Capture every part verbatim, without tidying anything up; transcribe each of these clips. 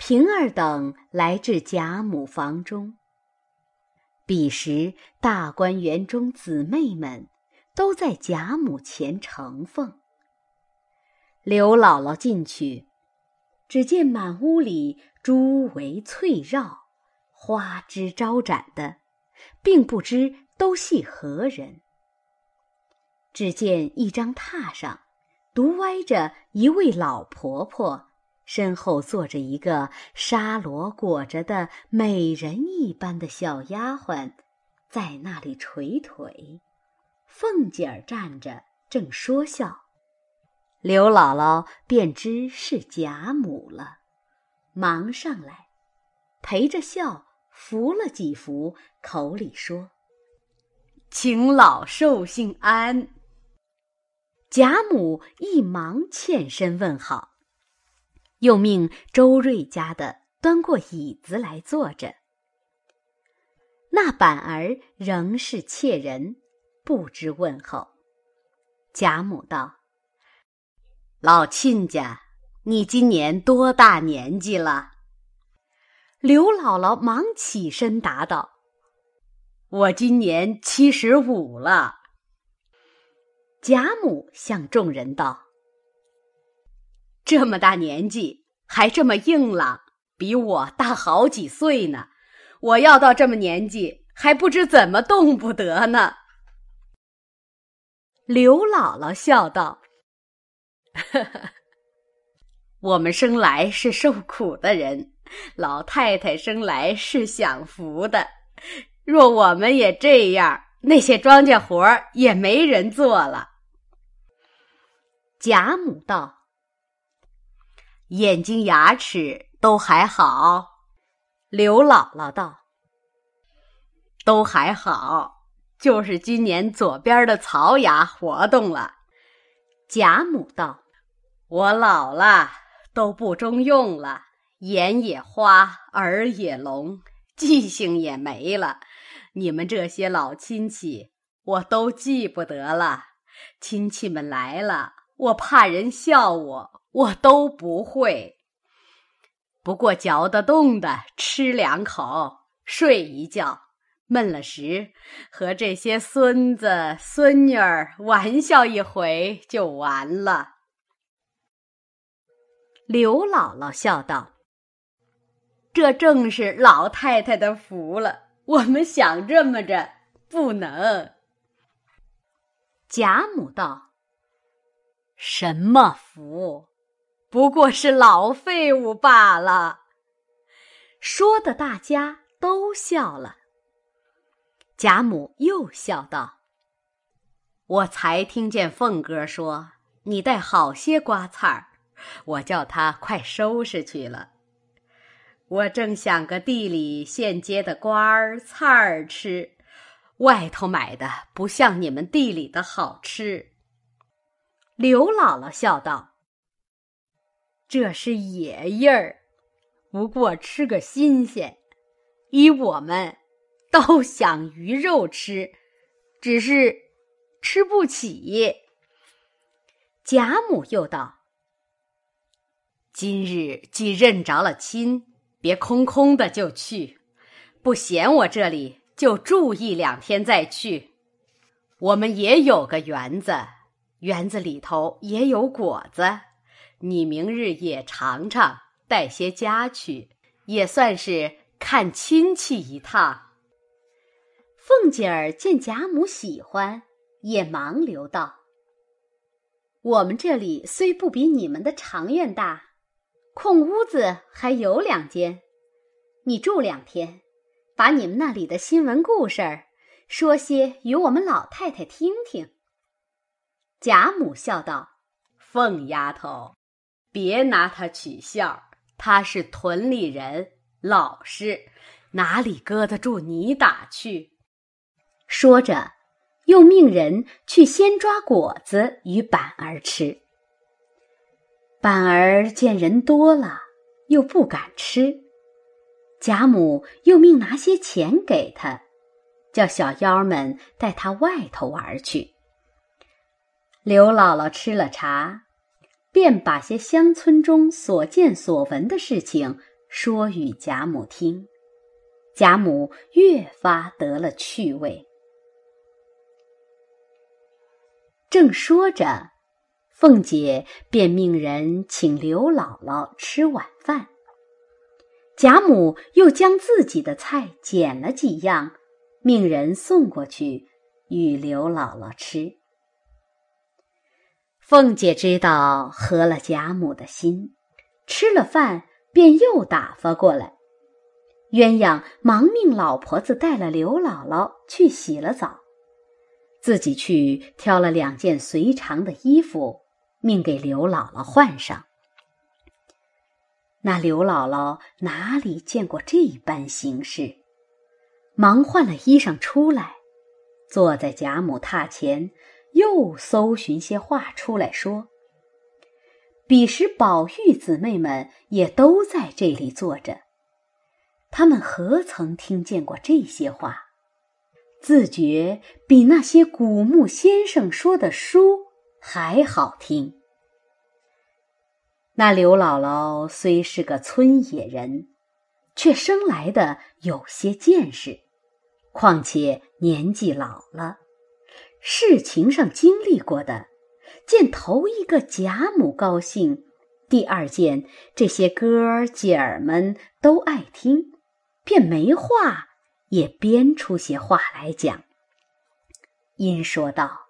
平儿等来至贾母房中。彼时大观园中姊妹们都在贾母前承奉。刘姥姥进去，只见满屋里珠围翠绕，花枝招展的，并不知都系何人。只见一张榻上独歪着一位老婆婆，身后坐着一个纱罗裹着的美人一般的小丫鬟，在那里捶腿。凤姐儿站着正说笑，刘姥姥便知是贾母了，忙上来陪着笑扶了几扶，口里说：请老寿星安。贾母一忙欠身问好，又命周瑞家的端过椅子来坐着。那板儿仍是怯人，不知问候。贾母道：老亲家，你今年多大年纪了？刘姥姥忙起身答道：我今年七十五了。贾母向众人道：这么大年纪还这么硬朗，比我大好几岁呢。我要到这么年纪还不知怎么动不得呢。刘姥姥笑道：呵呵，我们生来是受苦的人，老太太生来是享福的。若我们也这样，那些庄稼活也没人做了。贾母道：眼睛牙齿都还好？刘姥姥道：都还好，就是今年左边的槽牙活动了。贾母道：我老了，都不中用了，眼也花，耳也聋，记性也没了。你们这些老亲戚我都记不得了，亲戚们来了，我怕人笑我，我都不会。不过嚼得动的吃两口，睡一觉，闷了时，和这些孙子孙女儿玩笑一回就完了。刘姥姥笑道：这正是老太太的福了，我们想这么着不能。贾母道：什么福？不过是老废物罢了。说的大家都笑了。贾母又笑道：我才听见凤哥说你带好些瓜菜儿，我叫他快收拾去了。我正想个地里现结的瓜儿菜儿吃，外头买的不像你们地里的好吃。刘姥姥笑道：这是野味儿，不过吃个新鲜。依我们都想鱼肉吃，只是吃不起。贾母又道：今日既认着了亲，别空空的就去，不嫌我这里就住一两天再去。我们也有个园子，园子里头也有果子，你明日也尝尝，带些家去，也算是看亲戚一趟。凤姐儿见贾母喜欢，也忙留道：我们这里虽不比你们的长院大，空屋子还有两间，你住两天，把你们那里的新闻故事儿说些与我们老太太听听。贾母笑道：凤丫头，别拿她取笑，她是屯里人，老实，哪里搁得住你打去。说着又命人去先抓果子与板儿吃。板儿见人多了，又不敢吃，贾母又命拿些钱给他，叫小妖们带他外头玩去。刘姥姥吃了茶，便把些乡村中所见所闻的事情说与贾母听，贾母越发得了趣味。正说着，凤姐便命人请刘姥姥吃晚饭。贾母又将自己的菜捡了几样，命人送过去与刘姥姥吃。凤姐知道合了贾母的心，吃了饭便又打发过来。鸳鸯忙命老婆子带了刘姥姥去洗了澡，自己去挑了两件随常的衣服，命给刘姥姥换上。那刘姥姥哪里见过这般形式，忙换了衣裳出来，坐在贾母榻前，又搜寻些话出来说。彼时宝玉姊妹们也都在这里坐着，他们何曾听见过这些话，自觉比那些古木先生说的书还好听。那刘姥姥虽是个村野人，却生来的有些见识，况且年纪老了，事情上经历过的，见头一个贾母高兴，第二件这些哥儿姐儿们都爱听，便没话也编出些话来讲。因说道：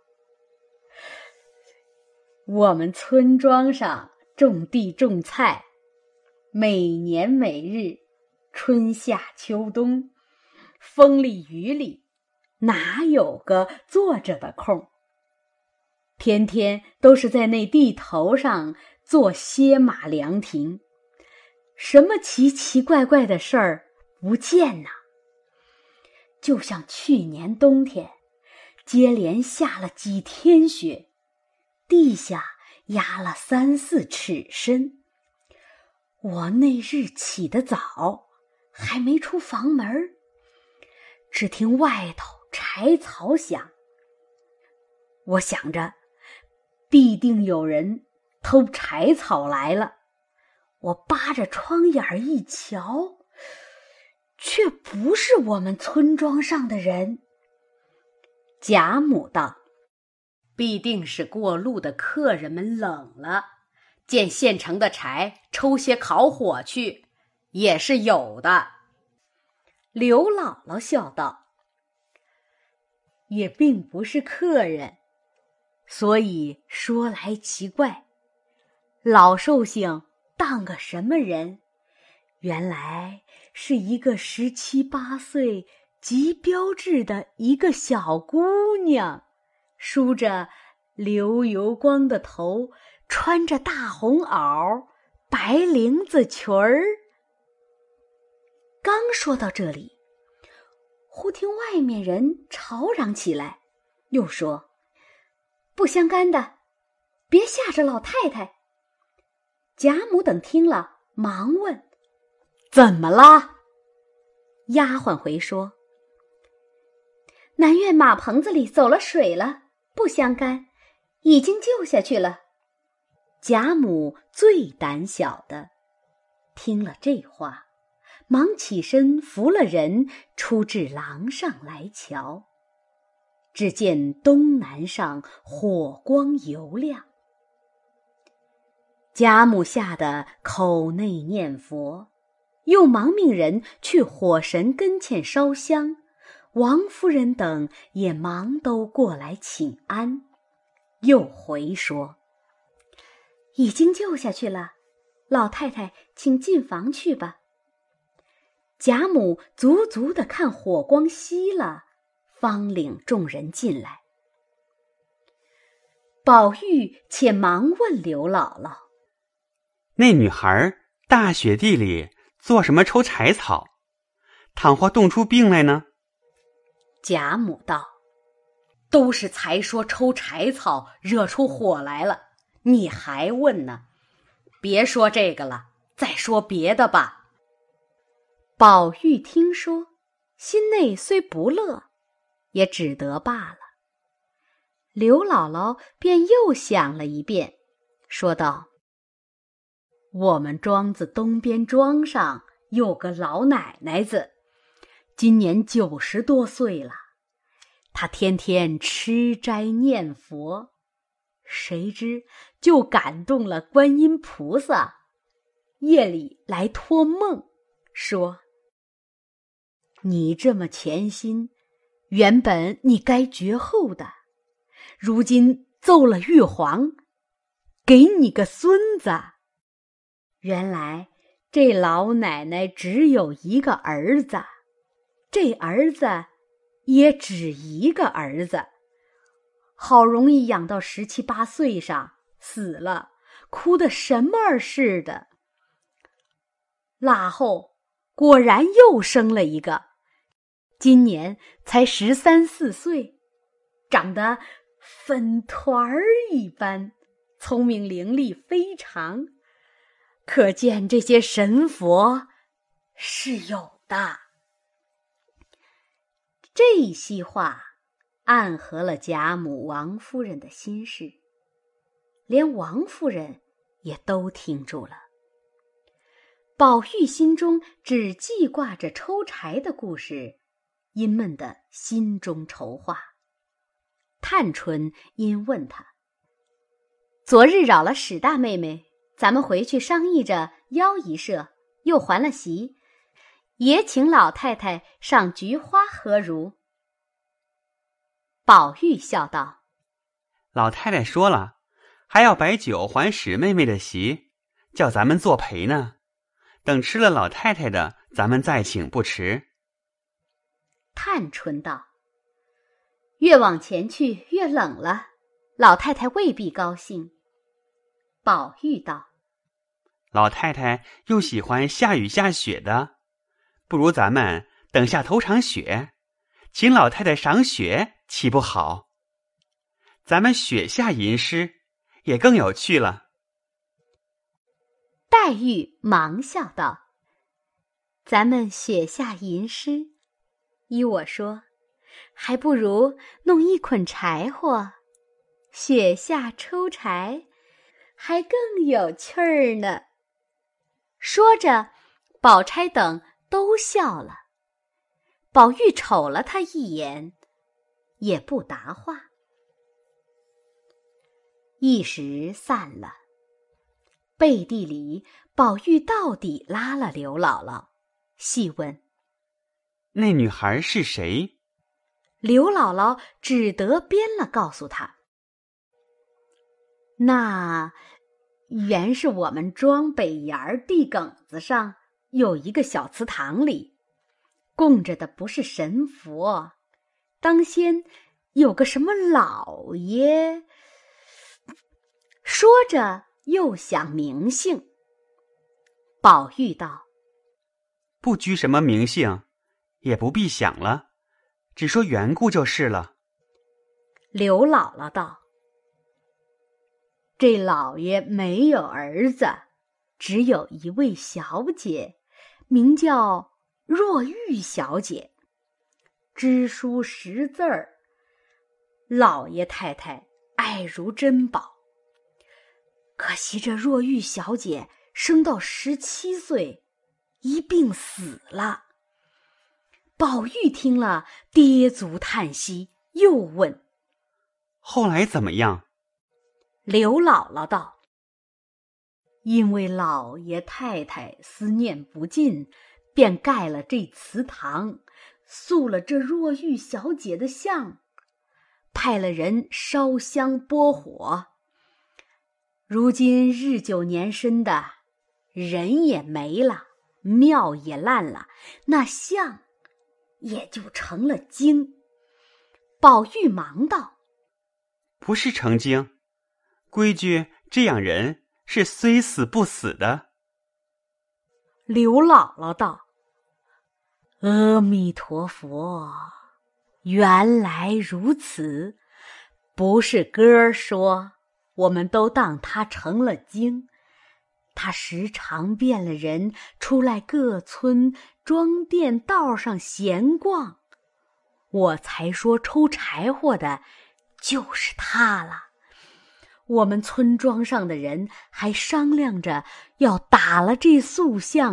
我们村庄上种地种菜，每年每日，春夏秋冬，风里雨里，哪有个坐着的空？天天都是在那地头上做歇马凉亭，什么奇奇怪怪的事儿不见呢？就像去年冬天，接连下了几天雪，地下压了三四尺深。我那日起得早，还没出房门，只听外头柴草响。我想着，必定有人偷柴草来了。我扒着窗眼一瞧，却不是我们村庄上的人。贾母道：必定是过路的客人们冷了，见现成的柴抽些烤火去，也是有的。刘姥姥笑道：也并不是客人，所以说来奇怪。老寿星当个什么人？原来是一个十七八岁极标致的一个小姑娘，梳着流油光的头，穿着大红袄，白绫子裙儿。刚说到这里，忽听外面人吵嚷起来，又说：不相干的，别吓着老太太。贾母等听了，忙问：怎么了？丫鬟回说：南院马棚子里走了水了，不相干，已经救下去了。贾母最胆小的，听了这话，忙起身扶了人出至廊上来瞧。只见东南上火光油亮，贾母吓得口内念佛，又忙命人去火神跟前烧香，王夫人等也忙都过来请安。又回说：已经救下去了，老太太请进房去吧。贾母足足地看火光熄了，方领众人进来。宝玉且忙问刘姥姥： 那女孩大雪地里做什么抽柴草？倘或冻出病来呢？ 贾母道：都是才说抽柴草惹出火来了，你还问呢？别说这个了，再说别的吧。宝玉听说，心内虽不乐，也只得罢了。刘姥姥便又想了一遍，说道：我们庄子东边庄上有个老奶奶子，今年九十多岁了。她天天吃斋念佛，谁知就感动了观音菩萨，夜里来托梦，说：你这么虔心，原本你该绝后的，如今奏了玉皇，给你个孙子。原来这老奶奶只有一个儿子，这儿子也只一个儿子，好容易养到十七八岁上，死了，哭得什么儿似的。腊后果然又生了一个，今年才十三四岁，长得粉团儿一般，聪明伶俐非常，可见这些神佛是有的。这席话暗合了贾母、王夫人的心事，连王夫人也都听住了。宝玉心中只记挂着抽柴的故事，因闷得心中筹划。探春因问他：昨日扰了史大妹妹，咱们回去商议着邀一社，又还了席，也请老太太上菊花何如？宝玉笑道： 老太太说了，还要摆酒还史妹妹的席，叫咱们作陪呢。等吃了老太太的，咱们再请不迟。 探春道：越往前去越冷了，老太太未必高兴。宝玉道： 老太太又喜欢下雨下雪的，不如咱们等下头场雪，请老太太赏雪，岂不好？咱们雪下吟诗，也更有趣了。 黛玉忙笑道：咱们雪下吟诗，依我说，还不如弄一捆柴火，雪下抽柴，还更有趣儿呢。说着，宝钗等都笑了。宝玉瞅了他一眼，也不答话。一时散了。背地里，宝玉到底拉了刘姥姥，细问： 那女孩是谁？ 刘姥姥只得编了告诉他：那原是我们庄北沿儿地埂子上有一个小祠堂里，供着的不是神佛，当先有个什么老爷。说着又想名姓。宝玉道： 不拘什么名姓，也不必想了，只说缘故就是了。 刘姥姥道：这老爷没有儿子，只有一位小姐，名叫若玉小姐，知书识字儿，老爷太太爱如珍宝。可惜这若玉小姐生到十七岁，一病死了。宝玉听了，跌足叹息，又问： 后来怎么样？ 刘姥姥道：因为老爷太太思念不尽，便盖了这祠堂，塑了这若玉小姐的像，派了人烧香拨火。如今日久年深的，人也没了，庙也烂了，那像也就成了精。宝玉忙道： 不是成精，规矩这样人是虽死不死的。 刘姥姥道：阿弥陀佛，原来如此，不是歌说，我们都当他成了精。他时常变了人，出来各村庄店道上闲逛，我才说抽柴火的就是他了。我们村庄上的人还商量着要打了这塑像，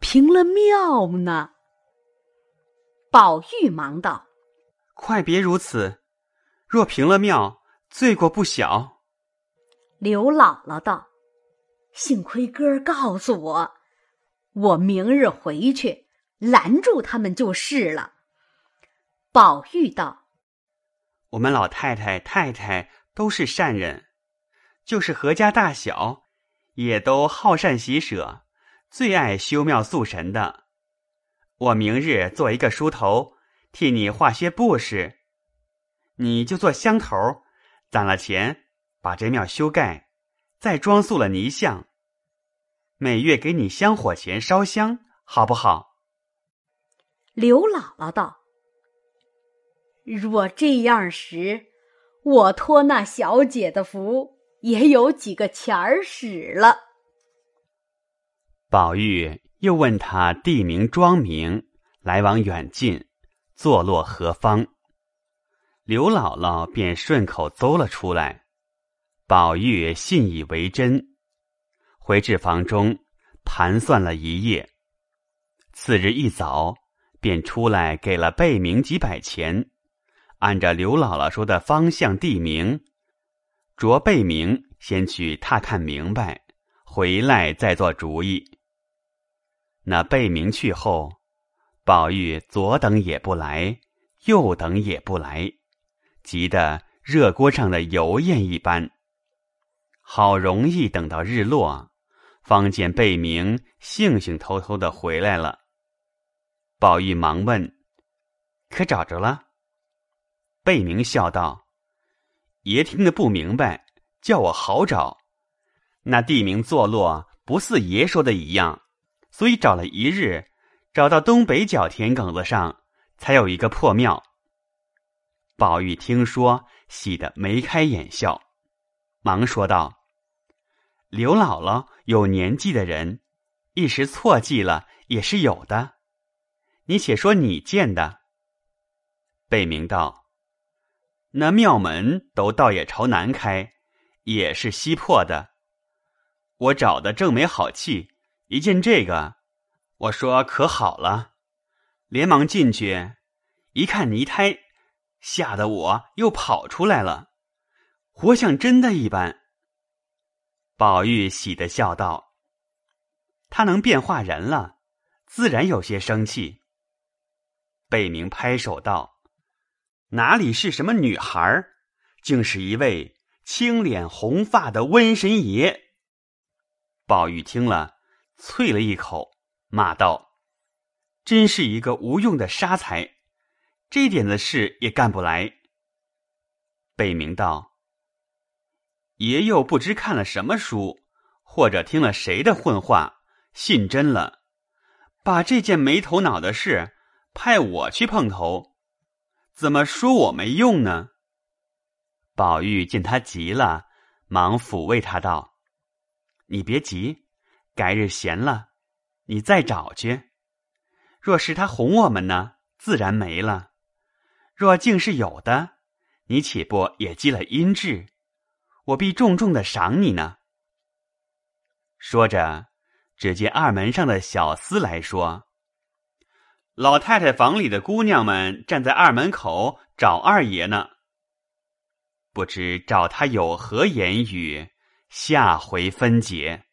平了庙呢。宝玉忙道： 快别如此，若平了庙，罪过不小。 刘姥姥道：幸亏哥儿告诉我，我明日回去拦住他们就是了。宝玉道： 我们老太太太太都是善人，就是阖家大小也都好善喜舍，最爱修庙塑神的。我明日做一个梳头，替你画些布饰，你就做香头，攒了钱把这庙修盖，再装塑了泥像，每月给你香火钱烧香，好不好？ 刘姥姥道：若这样时，我托那小姐的福，也有几个钱儿使了。 宝玉又问他地名庄名，来往远近，坐落何方。刘姥姥便顺口诌了出来，宝玉信以为真，回至房中盘算了一夜。次日一早便出来给了贝明几百钱，按着刘姥姥说的方向地名，着贝明先去踏看明白，回来再做主意。那贝明去后，宝玉左等也不来，右等也不来，急得热锅上的油焰一般。好容易等到日落，方见贝明悻悻偷偷的回来了。宝玉忙问：可找着了？贝明笑道：爷听得不明白，叫我好找。那地名坐落不似爷说的一样，所以找了一日，找到东北角田埂子上，才有一个破庙。宝玉听说，喜得眉开眼笑，忙说道：刘姥姥有年纪的人，一时错记了也是有的。你且说你见的。贝明道：那庙门都倒也朝南开，也是西破的。我找的正没好气，一见这个，我说可好了，连忙进去，一看泥胎，吓得我又跑出来了，活像真的一般。宝玉喜得笑道：他能变化人了，自然有些生气。贝明拍手道：哪里是什么女孩，竟是一位青脸红发的瘟神爷。宝玉听了，啐了一口，骂道：真是一个无用的杀才，这点子事也干不来。贝明道：爷又不知看了什么书，或者听了谁的混话，信真了，把这件没头脑的事派我去碰头，怎么说我没用呢？宝玉见他急了，忙抚慰他道：你别急，改日闲了，你再找去。若是他哄我们呢，自然没了；若竟是有的，你岂不也积了阴质？我必重重的赏你呢。说着，只见二门上的小厮来说：老太太房里的姑娘们站在二门口找二爷呢。不知找他有何言语，下回分解。